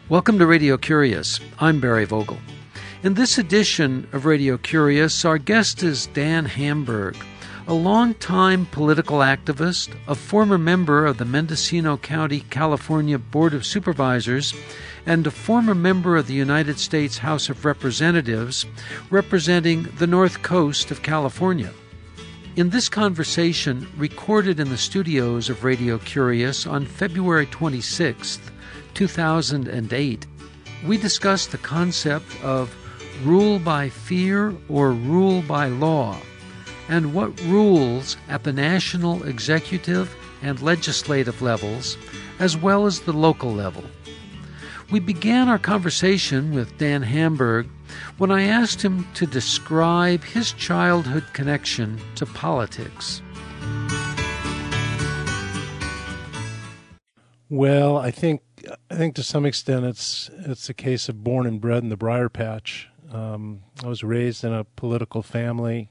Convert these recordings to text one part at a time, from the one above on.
Welcome to Radio Curious. I'm Barry Vogel. In this edition of Radio Curious, our guest is Dan Hamburg, a longtime political activist, a former member of the Mendocino County, California Board of Supervisors, and a former member of the United States House of Representatives, representing the North Coast of California. In this conversation, recorded in the studios of Radio Curious on February 26th, 2008, we discussed the concept of rule by fear or rule by law, and what rules at the national executive and legislative levels, as well as the local level. We began our conversation with Dan Hamburg when I asked him to describe his childhood connection to politics. Well, I think to some extent it's a case of born and bred in the briar patch. I was raised in a political family.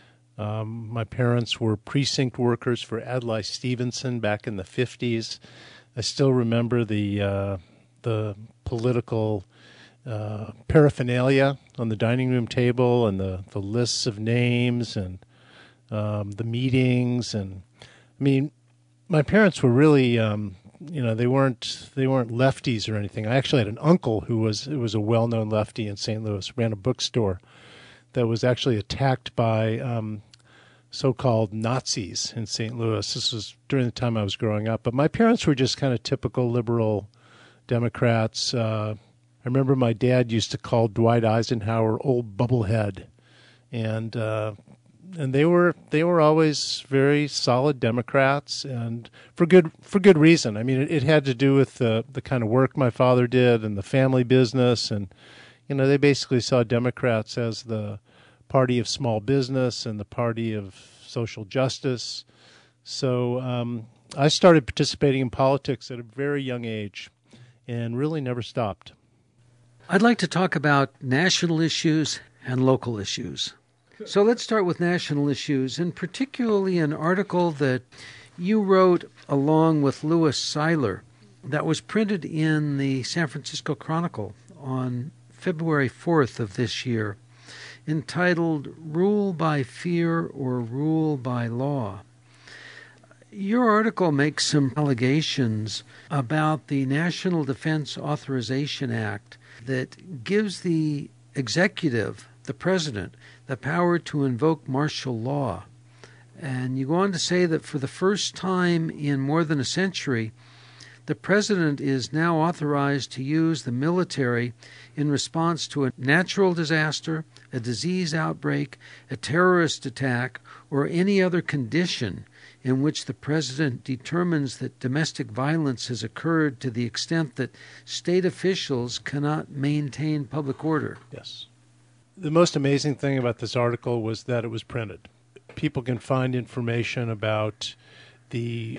My parents were precinct workers for Adlai Stevenson back in the 50s. I still remember the political paraphernalia on the dining room table and the lists of names and the meetings. And I mean, my parents were really they weren't lefties or anything. I actually had an uncle who was a well-known lefty in St. Louis, ran a bookstore that was actually attacked by so-called Nazis in St. Louis. This was during the time I was growing up. But my parents were just kind of typical liberal Democrats. I remember my dad used to call Dwight Eisenhower Old Bubblehead, and they were always very solid Democrats, and for good reason. I mean, it had to do with the kind of work my father did and the family business, and they basically saw Democrats as the party of small business and the party of social justice. So I started participating in politics at a very young age, and really never stopped. I'd like to talk about national issues and local issues. So let's start with national issues, and particularly an article that you wrote along with Louis Seiler that was printed in the San Francisco Chronicle on February 4th of this year, entitled Rule by Fear or Rule by Law. Your article makes some allegations about the National Defense Authorization Act that gives the executive, the president, the power to invoke martial law. And you go on to say that for the first time in more than a century, the president is now authorized to use the military in response to a natural disaster, a disease outbreak, a terrorist attack, or any other condition in which the president determines that domestic violence has occurred to the extent that state officials cannot maintain public order. Yes. The most amazing thing about this article was that it was printed. People can find information about the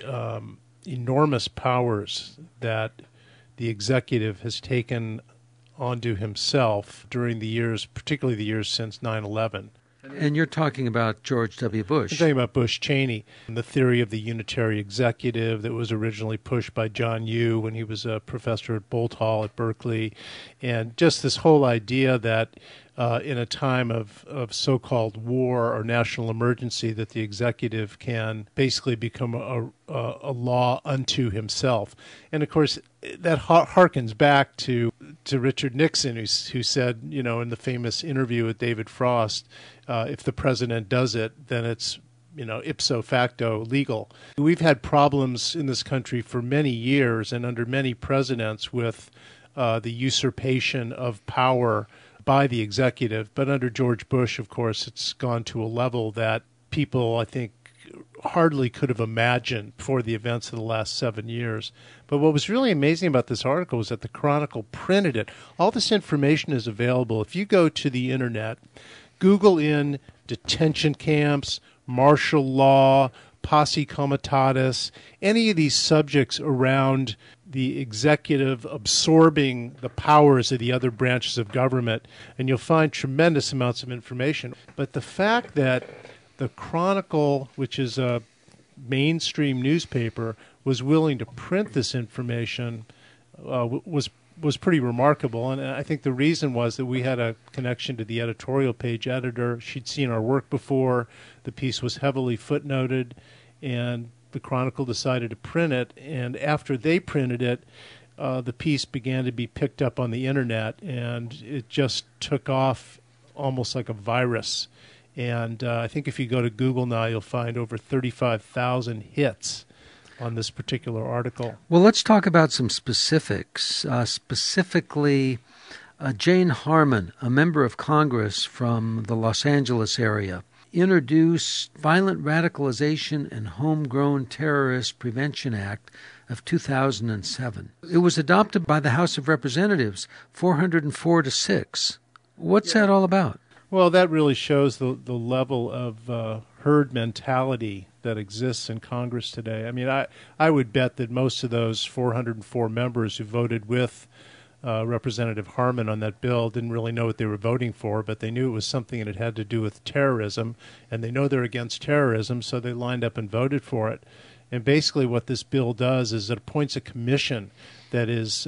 enormous powers that the executive has taken onto himself during the years, particularly the years since 9/11. And you're talking about George W. Bush. I'm talking about Bush Cheney, and the theory of the unitary executive that was originally pushed by John Yoo when he was a professor at Boalt Hall at Berkeley, and just this whole idea that in a time of so-called war or national emergency that the executive can basically become a law unto himself. And, of course, that harkens back to Richard Nixon, who said, in the famous interview with David Frost, if the president does it, then it's, ipso facto legal. We've had problems in this country for many years and under many presidents with the usurpation of power by the executive. But under George Bush, of course, it's gone to a level that people, I think, hardly could have imagined before the events of the last 7 years. But what was really amazing about this article was that the Chronicle printed it. All this information is available. If you go to the internet, Google in detention camps, martial law, posse comitatus, any of these subjects around the executive absorbing the powers of the other branches of government, and you'll find tremendous amounts of information. But the fact that the Chronicle, which is a mainstream newspaper, was willing to print this information was was pretty remarkable. And I think the reason was that we had a connection to the editorial page editor. She'd seen our work before. The piece was heavily footnoted, and the Chronicle decided to print it. And after they printed it, the piece began to be picked up on the internet, and it just took off almost like a virus. And I think if you go to Google now, you'll find over 35,000 hits on this particular article. Well, let's talk about some specifics. Specifically, Jane Harman, a member of Congress from the Los Angeles area, introduced Violent Radicalization and Homegrown Terrorist Prevention Act of 2007. It was adopted by the House of Representatives, 404-6. What's that all about? Well, that really shows the level of herd mentality that exists in Congress today. I mean, I would bet that most of those 404 members who voted with Representative Harman on that bill didn't really know what they were voting for, but they knew it was something that had to do with terrorism, and they know they're against terrorism, so they lined up and voted for it. And basically what this bill does is it appoints a commission that is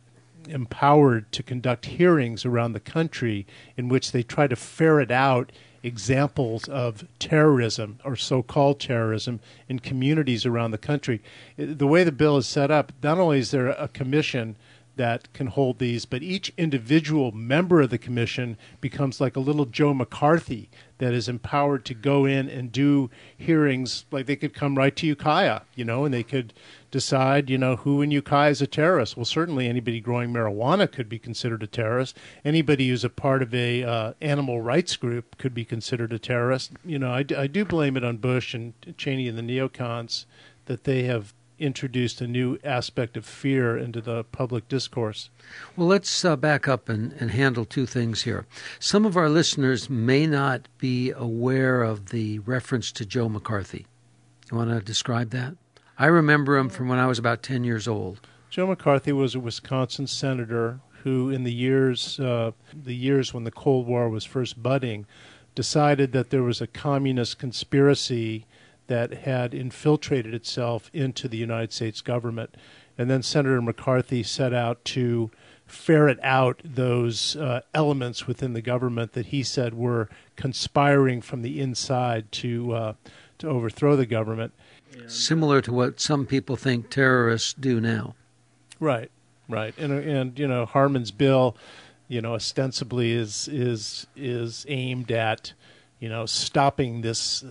empowered to conduct hearings around the country in which they try to ferret out examples of terrorism or so-called terrorism in communities around the country. The way the bill is set up, not only is there a commission that can hold these, but each individual member of the commission becomes like a little Joe McCarthy that is empowered to go in and do hearings. Like they could come right to Ukiah, and they could decide, who in Ukiah is a terrorist. Well, certainly anybody growing marijuana could be considered a terrorist. Anybody who's a part of a animal rights group could be considered a terrorist. I do blame it on Bush and Cheney and the neocons that they have introduced a new aspect of fear into the public discourse. Well, let's back up and handle two things here. Some of our listeners may not be aware of the reference to Joe McCarthy. You want to describe that? I remember him from when I was about 10 years old. Joe McCarthy was a Wisconsin senator who, in the years when the Cold War was first budding, decided that there was a communist conspiracy that had infiltrated itself into the United States government. And then Senator McCarthy set out to ferret out those elements within the government that he said were conspiring from the inside to overthrow the government. Similar to what some people think terrorists do now. Right. And Harman's bill, ostensibly is aimed at stopping this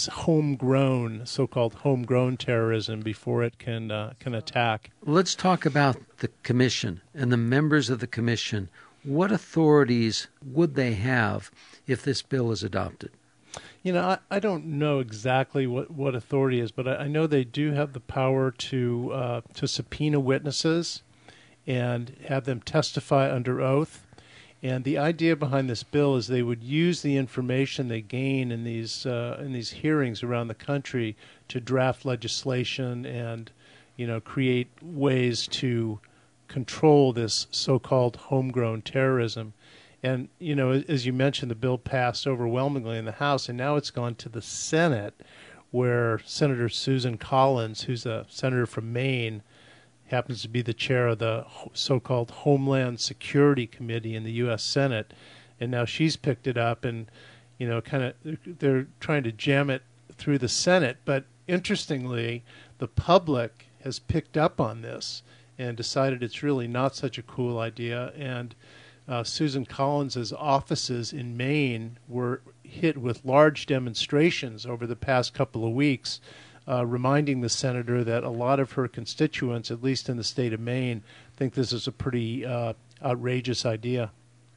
so-called homegrown terrorism before it can attack. Let's talk about the commission and the members of the commission. What authorities would they have if this bill is adopted? I don't know exactly what authority is, but I know they do have the power to subpoena witnesses and have them testify under oath. And the idea behind this bill is they would use the information they gain in these hearings around the country to draft legislation and, create ways to control this so-called homegrown terrorism. And, as you mentioned, the bill passed overwhelmingly in the House, and now it's gone to the Senate, where Senator Susan Collins, who's a senator from Maine, happens to be the chair of the so-called Homeland Security Committee in the U.S. Senate, and now she's picked it up, and they're trying to jam it through the Senate. But interestingly, the public has picked up on this and decided it's really not such a cool idea. And Susan Collins's offices in Maine were hit with large demonstrations over the past couple of weeks, reminding the senator that a lot of her constituents, at least in the state of Maine, think this is a pretty outrageous idea.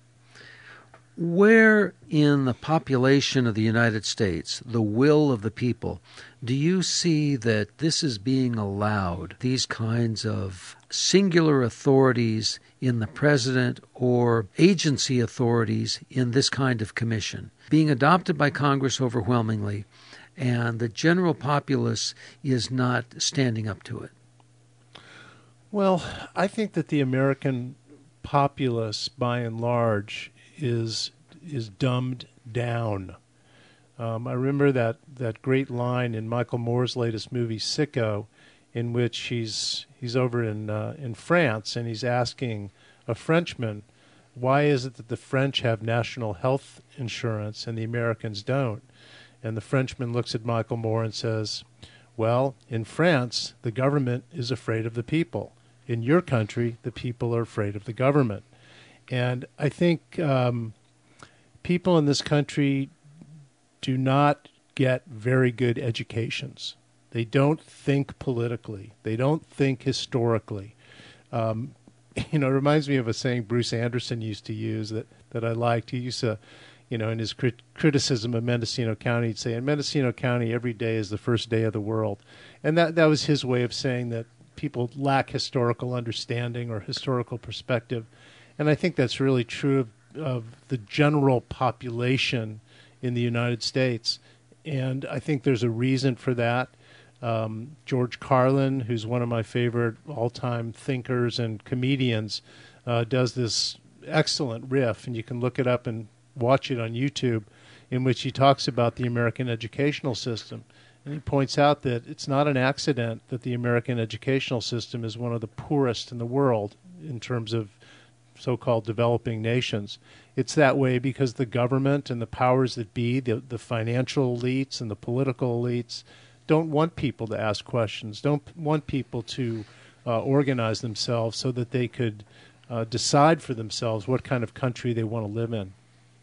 Where in the population of the United States, the will of the people, do you see that this is being allowed, these kinds of singular authorities in the president or agency authorities in this kind of commission, being adopted by Congress overwhelmingly, and the general populace is not standing up to it? Well, I think that the American populace, by and large, is dumbed down. I remember that great line in Michael Moore's latest movie, Sicko, in which he's over in France, and he's asking a Frenchman, why is it that the French have national health insurance and the Americans don't? And the Frenchman looks at Michael Moore and says, well, in France, the government is afraid of the people. In your country, the people are afraid of the government. And I think people in this country do not get very good educations. They don't think politically. They don't think historically. It reminds me of a saying Bruce Anderson used to use that I liked. He used to, in his criticism of Mendocino County, he'd say, in Mendocino County, every day is the first day of the world. And that was his way of saying that people lack historical understanding or historical perspective. And I think that's really true of the general population in the United States. And I think there's a reason for that. George Carlin, who's one of my favorite all-time thinkers and comedians, does this excellent riff, and you can look it up and watch it on YouTube, in which he talks about the American educational system. And he points out that it's not an accident that the American educational system is one of the poorest in the world in terms of so-called developing nations. It's that way because the government and the powers that be, the financial elites and the political elites, don't want people to ask questions, don't want people to organize themselves so that they could decide for themselves what kind of country they want to live in.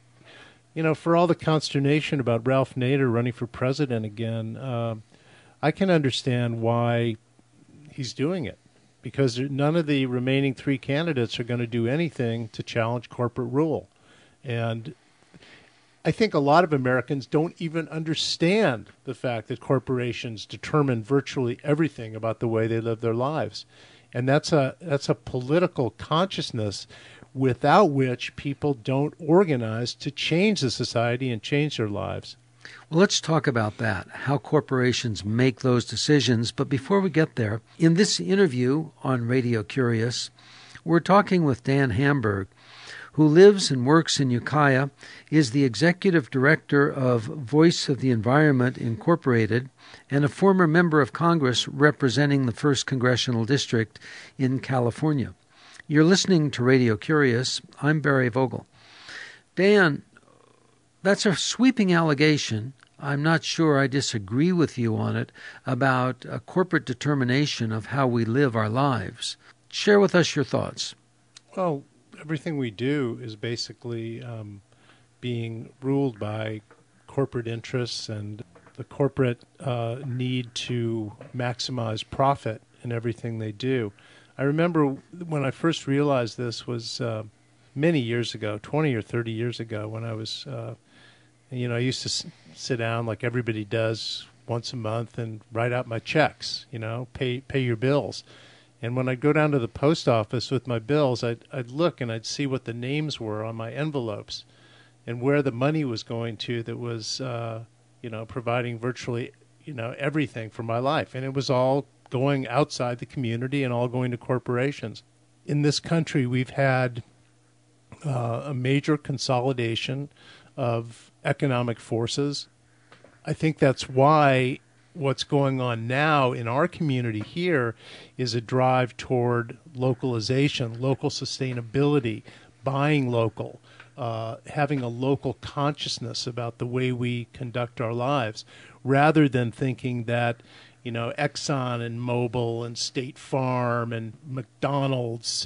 For all the consternation about Ralph Nader running for president again, I can understand why he's doing it, because none of the remaining three candidates are going to do anything to challenge corporate rule. And I think a lot of Americans don't even understand the fact that corporations determine virtually everything about the way they live their lives. And that's a political consciousness without which people don't organize to change the society and change their lives. Well, let's talk about that, how corporations make those decisions. But before we get there, in this interview on Radio Curious, we're talking with Dan Hamburg, who lives and works in Ukiah, is the executive director of Voice of the Environment Incorporated, and a former member of Congress representing the 1st Congressional District in California. You're listening to Radio Curious. I'm Barry Vogel. Dan, that's a sweeping allegation. I'm not sure I disagree with you on it about a corporate determination of how we live our lives. Share with us your thoughts. Well, everything we do is basically being ruled by corporate interests and the corporate need to maximize profit in everything they do. I remember when I first realized this was many years ago, 20 or 30 years ago, when I was, I used to sit down like everybody does once a month and write out my checks, pay your bills. And when I'd go down to the post office with my bills, I'd look and I'd see what the names were on my envelopes and where the money was going to that was, providing virtually, everything for my life. And it was all going outside the community and all going to corporations. In this country, we've had a major consolidation of economic forces. I think that's why what's going on now in our community here is a drive toward localization, local sustainability, buying local, having a local consciousness about the way we conduct our lives, rather than thinking that, Exxon and Mobil and State Farm and McDonald's.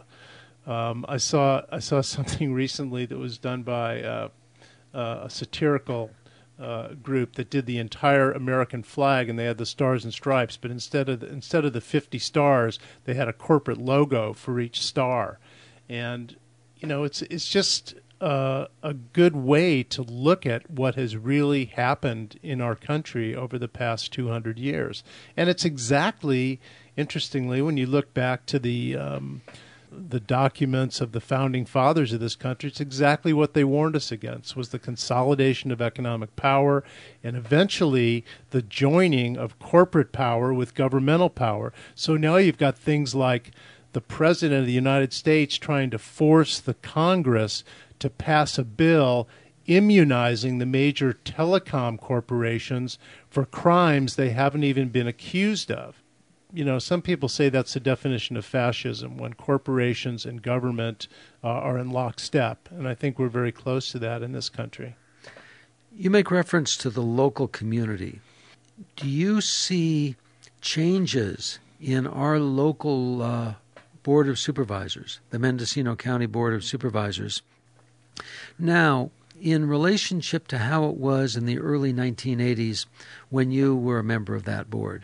I saw something recently that was done by a satirical group that did the entire American flag, and they had the stars and stripes, but instead of the 50 stars, they had a corporate logo for each star. And it's just a good way to look at what has really happened in our country over the past 200 years. And it's exactly, interestingly, when you look back to the documents of the founding fathers of this country, it's exactly what they warned us against, was the consolidation of economic power and eventually the joining of corporate power with governmental power. So now you've got things like the President of the United States trying to force the Congress to pass a bill immunizing the major telecom corporations for crimes they haven't even been accused of. some people say that's the definition of fascism, when corporations and government are in lockstep. And I think we're very close to that in this country. You make reference to the local community. Do you see changes in our local Board of Supervisors, the Mendocino County Board of Supervisors, now in relationship to how it was in the early 1980s when you were a member of that board?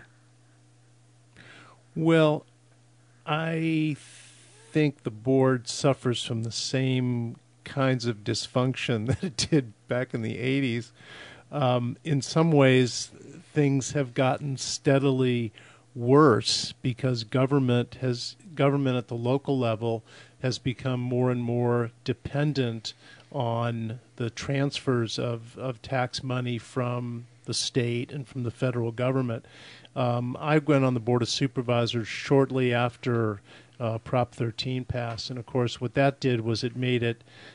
Well, I think the board suffers from the same kinds of dysfunction that it did back in the 80s. In some ways, things have gotten steadily worse because government at the local level has become more and more dependent on the transfers of tax money from the state and from the federal government. I went on the Board of Supervisors shortly after Prop 13 passed, and of course what that did was it made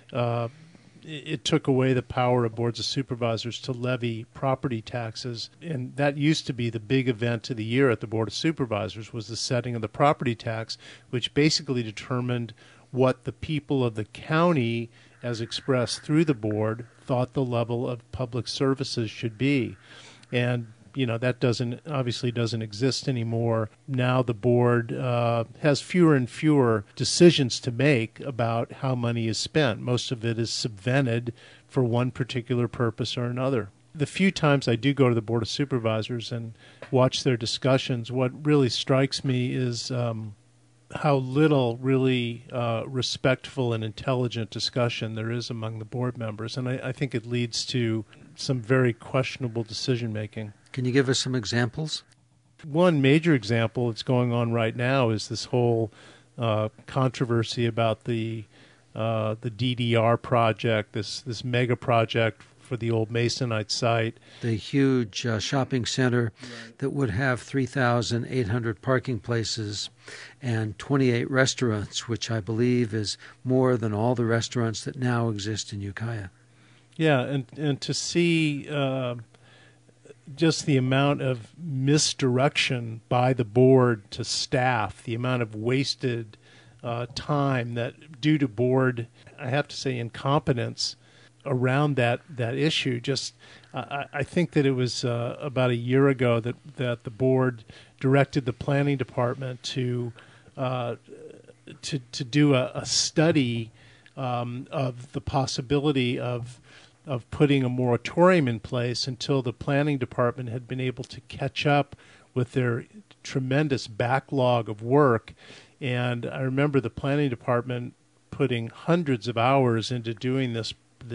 it took away the power of boards of supervisors to levy property taxes, and that used to be the big event of the year at the Board of Supervisors, was the setting of the property tax, which basically determined what the people of the county, as expressed through the board, thought the level of public services should be. And that obviously doesn't exist anymore. Now the board has fewer and fewer decisions to make about how money is spent. Most of it is subvented for one particular purpose or another. The few times I do go to the Board of Supervisors and watch their discussions, what really strikes me is how little really respectful and intelligent discussion there is among the board members. And I think it leads to some very questionable decision-making. Can you give us some examples? One major example that's going on right now is this whole controversy about the DDR project, this mega project for the old Masonite site. The huge shopping center that would have 3,800 parking places and 28 restaurants, which I believe is more than all the restaurants that now exist in Ukiah. Yeah, and to see just the amount of misdirection by the board to staff, the amount of wasted time that due to board, I have to say, incompetence around that issue. Just I think that it was about a year ago that the board directed the planning department to do a study of the possibility of putting a moratorium in place until the planning department had been able to catch up with their tremendous backlog of work. And I remember the planning department putting hundreds of hours into doing this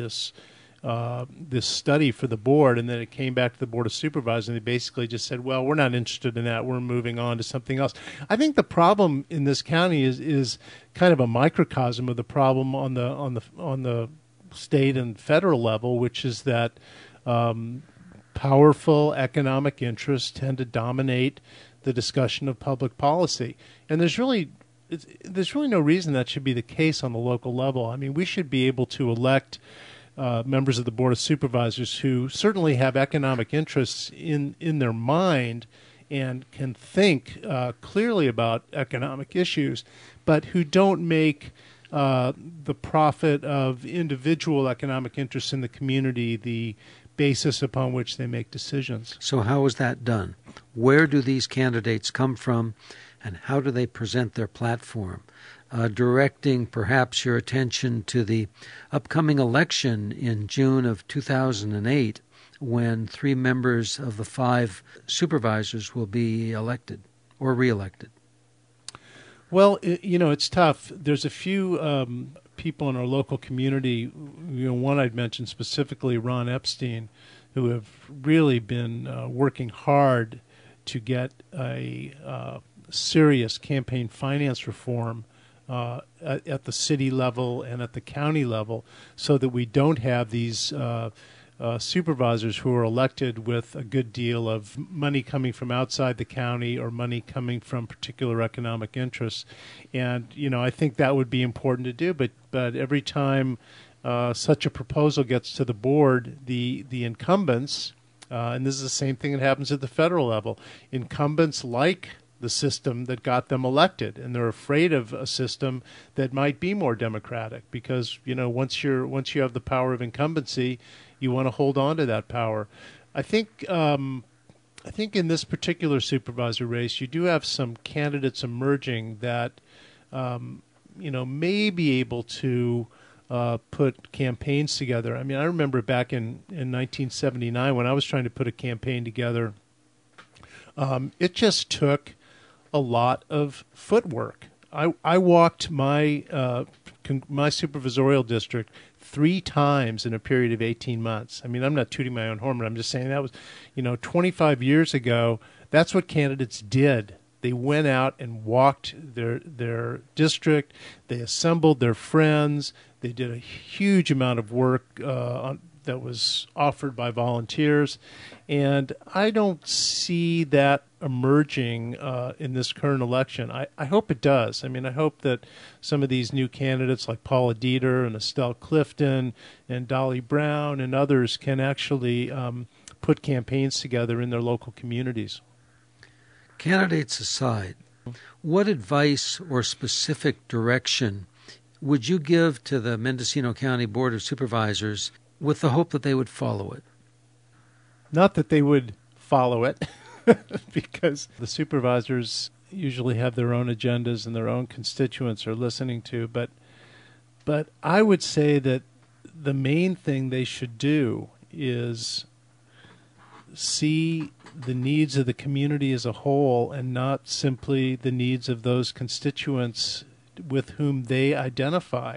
study for the board, and then it came back to the Board of Supervisors, and they basically just said, well, we're not interested in that. We're moving on to something else. I think the problem in this county is kind of a microcosm of the problem on the state and federal level, which is that powerful economic interests tend to dominate the discussion of public policy. And there's really no reason that should be the case on the local level. I mean, we should be able to elect members of the Board of Supervisors who certainly have economic interests in their mind and can think clearly about economic issues, but who don't make the profit of individual economic interests in the community the basis upon which they make decisions. So how is that done? Where do these candidates come from, and how do they present their platform? Directing perhaps your attention to the upcoming election in June of 2008, when 3 members of the 5 supervisors will be elected or reelected. Well, it's tough. There's a few people in our local community. One I'd mention specifically, Ron Epstein, who have really been working hard to get a serious campaign finance reform at the city level and at the county level, so that we don't have these supervisors who are elected with a good deal of money coming from outside the county or money coming from particular economic interests. And, I think that would be important to do. But every time such a proposal gets to the board, the incumbents, and this is the same thing that happens at the federal level, incumbents like the system that got them elected, and they're afraid of a system that might be more democratic because, once you have the power of incumbency, you want to hold on to that power. I think in this particular supervisor race, you do have some candidates emerging that may be able to put campaigns together. I mean, I remember back in 1979 when I was trying to put a campaign together, it just took a lot of footwork. I walked my supervisorial district 3 times in a period of 18 months. I mean, I'm not tooting my own horn, but I'm just saying that was, 25 years ago, that's what candidates did. They went out and walked their district. They assembled their friends. They did a huge amount of work that was offered by volunteers. And I don't see that emerging in this current election. I hope it does. I mean, I hope that some of these new candidates like Paula Dieter and Estelle Clifton and Dolly Brown and others can actually put campaigns together in their local communities. Candidates aside, what advice or specific direction would you give to the Mendocino County Board of Supervisors with the hope that they would follow it? Not that they would follow it, because the supervisors usually have their own agendas and their own constituents are listening to. But I would say that the main thing they should do is see the needs of the community as a whole and not simply the needs of those constituents with whom they identify.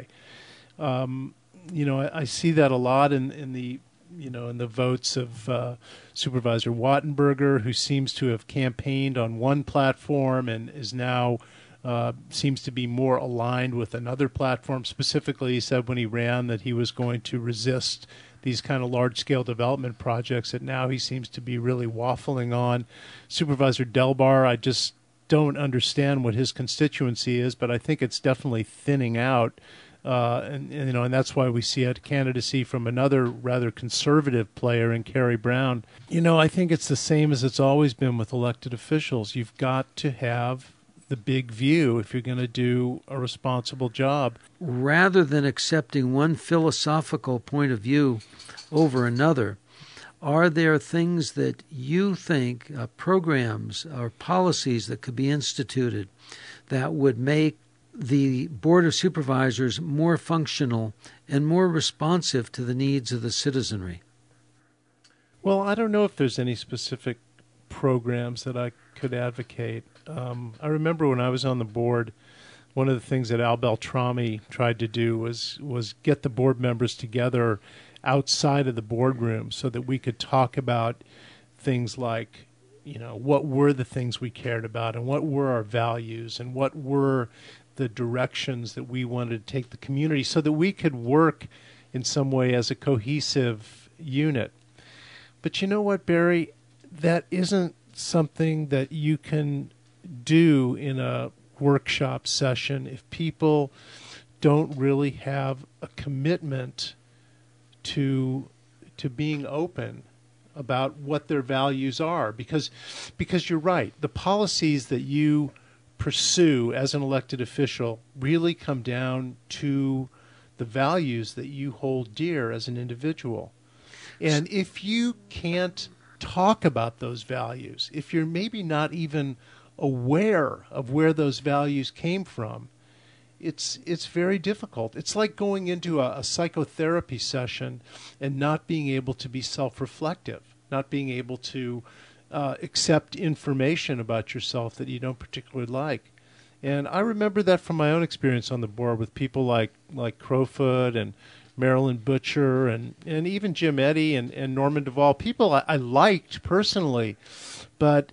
I see that a lot in the votes of Supervisor Wattenberger, who seems to have campaigned on one platform and is now seems to be more aligned with another platform. Specifically, he said when he ran that he was going to resist these kind of large-scale development projects that now he seems to be really waffling on. Supervisor Delbar, I just don't understand what his constituency is, but I think it's definitely thinning out. And that's why we see a candidacy from another rather conservative player in Carrie Brown. I think it's the same as it's always been with elected officials. You've got to have the big view if you're going to do a responsible job. Rather than accepting one philosophical point of view over another, are there things that you think, programs or policies that could be instituted that would make the Board of Supervisors more functional and more responsive to the needs of the citizenry? Well, I don't know if there's any specific programs that I could advocate. I remember when I was on the board, one of the things that Al Beltrami tried to do was get the board members together outside of the boardroom so that we could talk about things like, what were the things we cared about and what were our values and what were the directions that we wanted to take the community so that we could work in some way as a cohesive unit. But you know what, Barry? That isn't something that you can do in a workshop session if people don't really have a commitment to being open about what their values are. Because you're right, the policies that you pursue as an elected official really come down to the values that you hold dear as an individual. And if you can't talk about those values, if you're maybe not even aware of where those values came from, it's very difficult. It's like going into a psychotherapy session and not being able to be self-reflective, not being able to accept information about yourself that you don't particularly like. And I remember that from my own experience on the board with people like Crowfoot and Marilyn Butcher and even Jim Eddy and Norman Duvall, people I liked personally, but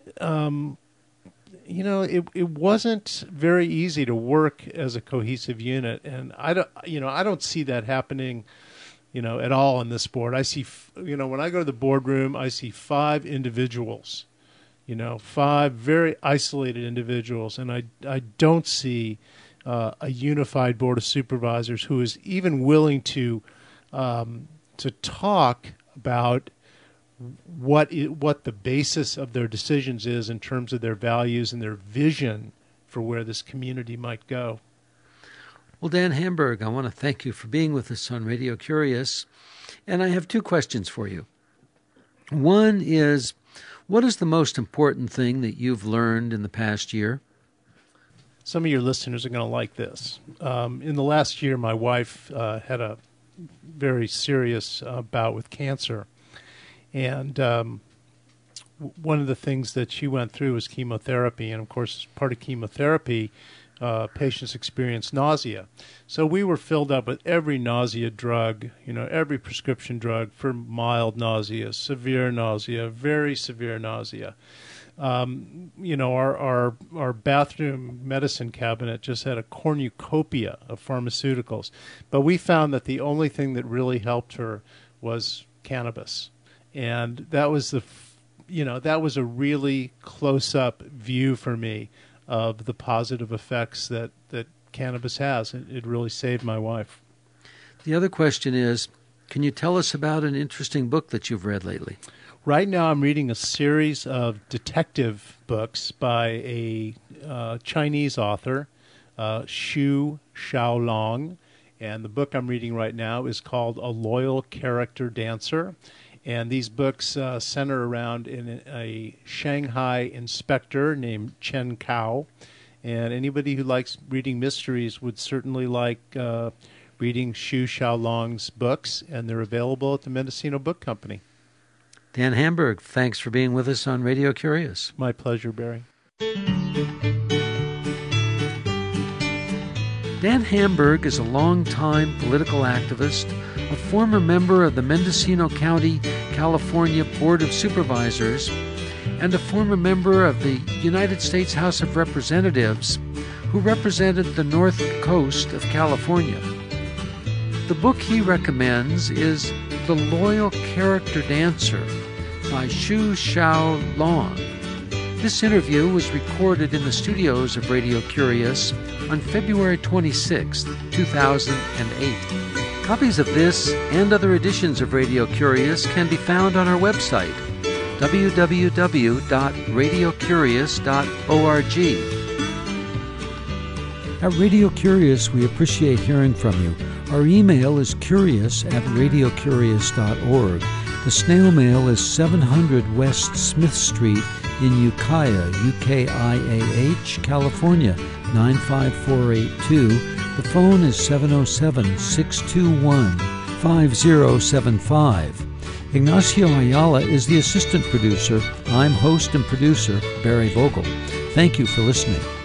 it wasn't very easy to work as a cohesive unit, and I don't see that happening, at all in this board. I see, when I go to the boardroom, I see 5 individuals, 5 very isolated individuals, and I don't see a unified board of supervisors who is even willing to talk about what the basis of their decisions is in terms of their values and their vision for where this community might go. Well, Dan Hamburg, I want to thank you for being with us on Radio Curious. And I have two questions for you. One is, what is the most important thing that you've learned in the past year? Some of your listeners are going to like this. In the last year, my wife had a very serious bout with cancer. And one of the things that she went through was chemotherapy. And, of course, as part of chemotherapy, patients experience nausea. So we were filled up with every nausea drug, every prescription drug for mild nausea, severe nausea, very severe nausea. Our bathroom medicine cabinet just had a cornucopia of pharmaceuticals. But we found that the only thing that really helped her was cannabis. And that was that was a really close-up view for me of the positive effects that cannabis has. It really saved my wife. The other question is, can you tell us about an interesting book that you've read lately? Right now I'm reading a series of detective books by a Chinese author, Xu Xiaolong. And the book I'm reading right now is called A Loyal Character Dancer. And these books center around a Shanghai inspector named Chen Cao. And anybody who likes reading mysteries would certainly like reading Xu Xiaolong's books, and they're available at the Mendocino Book Company. Dan Hamburg, thanks for being with us on Radio Curious. My pleasure, Barry. Dan Hamburg is a longtime political activist, a former member of the Mendocino County, California Board of Supervisors, and a former member of the United States House of Representatives who represented the North Coast of California. The book he recommends is The Loyal Character Dancer by Xu Xiaolong. This interview was recorded in the studios of Radio Curious on February 26, 2008. Copies of this and other editions of Radio Curious can be found on our website, www.radiocurious.org. At Radio Curious, we appreciate hearing from you. Our email is curious@radiocurious.org. The snail mail is 700 West Smith Street in Ukiah, UKIAH, California, 95482. The phone is 707-621-5075. Ignacio Ayala is the assistant producer. I'm host and producer Barry Vogel. Thank you for listening.